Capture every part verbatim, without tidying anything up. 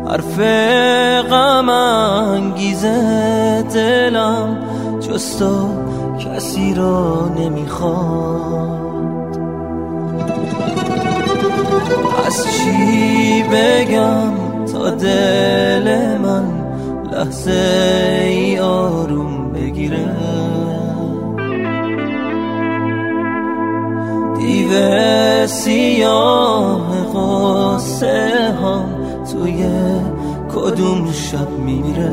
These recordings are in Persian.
حرف غم انگیز دلم جز تو کسی را نمیخواد. از چی بگم تا دل من لحظه ای آروم بگیره؟ دیو سیاه غصه هم توی کدوم شب میمیره؟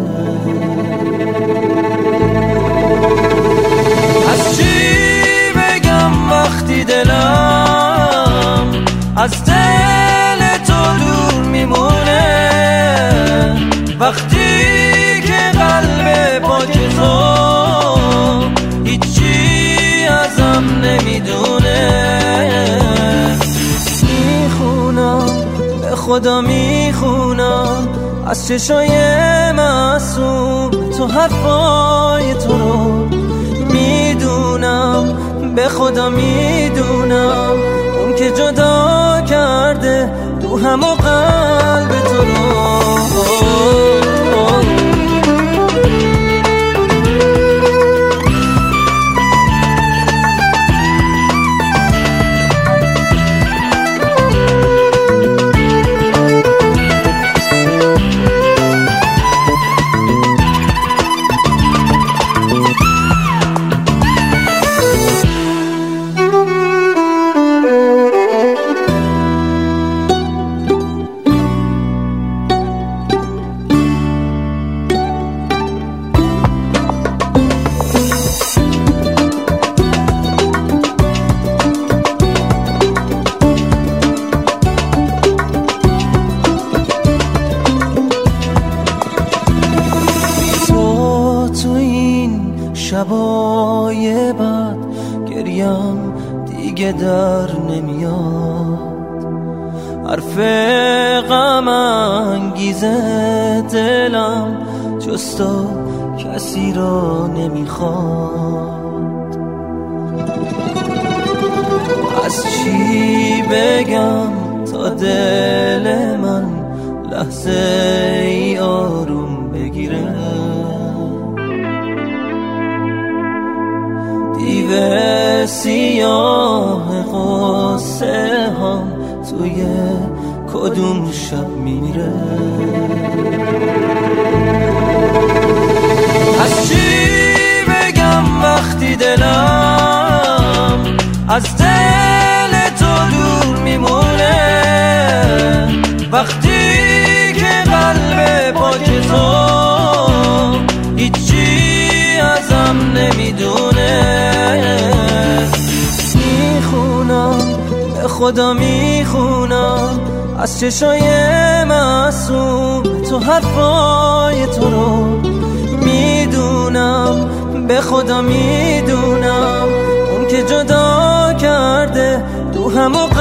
از چی بگم وقتی دلم از دل تو دور میمونه؟ وقتی که قلب پاک تو هیچی ازم نمیدونه. میخونم به خدا میخونم از چشای معصوم تو حرفای تو رو میدونم، به خدا میدونم اون که جدا کرده روحم و قلب تو رو. شبای بعد گریم دیگه در نمیاد. حرف غم انگیز دلم جز تو کسی را نمیخواد. از چی بگم تا دل من لحظه ای آروم بگیره؟ دیو سیاه غصه هم توی کدوم شب میمیره؟ از چی بگم وقتی دلم از دل تو دور میمونه؟ وقتی که قلب پاک تو هیچی ازم نمیدونه. به خدا میخونم از چشای معصوم تو حرفای تو رو میدونم، به خدا میدونم اون که جدا کرده روحم و